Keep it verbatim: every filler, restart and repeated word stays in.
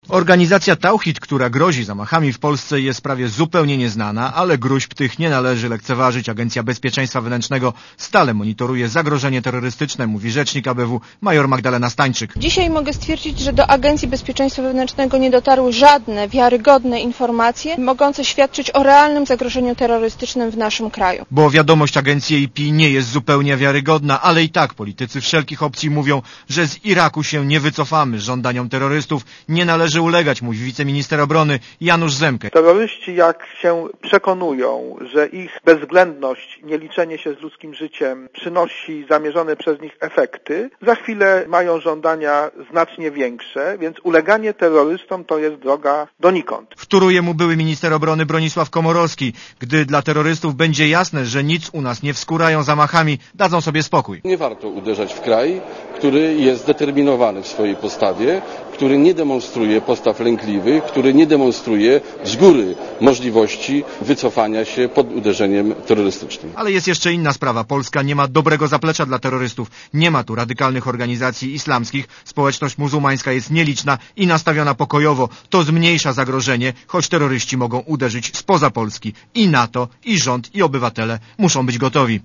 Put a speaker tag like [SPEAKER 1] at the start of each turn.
[SPEAKER 1] Organizacja Tauhid, która grozi zamachami w Polsce, jest prawie zupełnie nieznana, ale gróźb tych nie należy lekceważyć. Agencja Bezpieczeństwa Wewnętrznego stale monitoruje zagrożenie terrorystyczne, mówi rzecznik A B W major Magdalena Stańczyk.
[SPEAKER 2] Dzisiaj mogę stwierdzić, że do Agencji Bezpieczeństwa Wewnętrznego nie dotarły żadne wiarygodne informacje mogące świadczyć o realnym zagrożeniu terrorystycznym w naszym kraju.
[SPEAKER 1] Bo wiadomość agencji A P nie jest zupełnie wiarygodna, ale i tak politycy wszelkich opcji mówią, że z Iraku się nie wycofamy. Żądaniom terrorystów nie należy ulegać, mówi wiceminister obrony Janusz Zemke.
[SPEAKER 3] Terroryści, jak się przekonują, że ich bezwzględność, nieliczenie się z ludzkim życiem przynosi zamierzone przez nich efekty, za chwilę mają żądania znacznie większe, więc uleganie terrorystom to jest droga donikąd.
[SPEAKER 1] Wtóruje mu były minister obrony Bronisław Komorowski. Gdy dla terrorystów będzie jasne, że nic u nas nie wskórają zamachami, dadzą sobie spokój.
[SPEAKER 4] Nie warto uderzać w kraj, który jest zdeterminowany w swojej postawie, który nie demonstruje postaw lękliwych, który nie demonstruje z góry możliwości wycofania się pod uderzeniem terrorystycznym.
[SPEAKER 1] Ale jest jeszcze inna sprawa. Polska nie ma dobrego zaplecza dla terrorystów. Nie ma tu radykalnych organizacji islamskich. Społeczność muzułmańska jest nieliczna i nastawiona pokojowo. To zmniejsza zagrożenie, choć terroryści mogą uderzyć spoza Polski. I NATO, i rząd, i obywatele muszą być gotowi.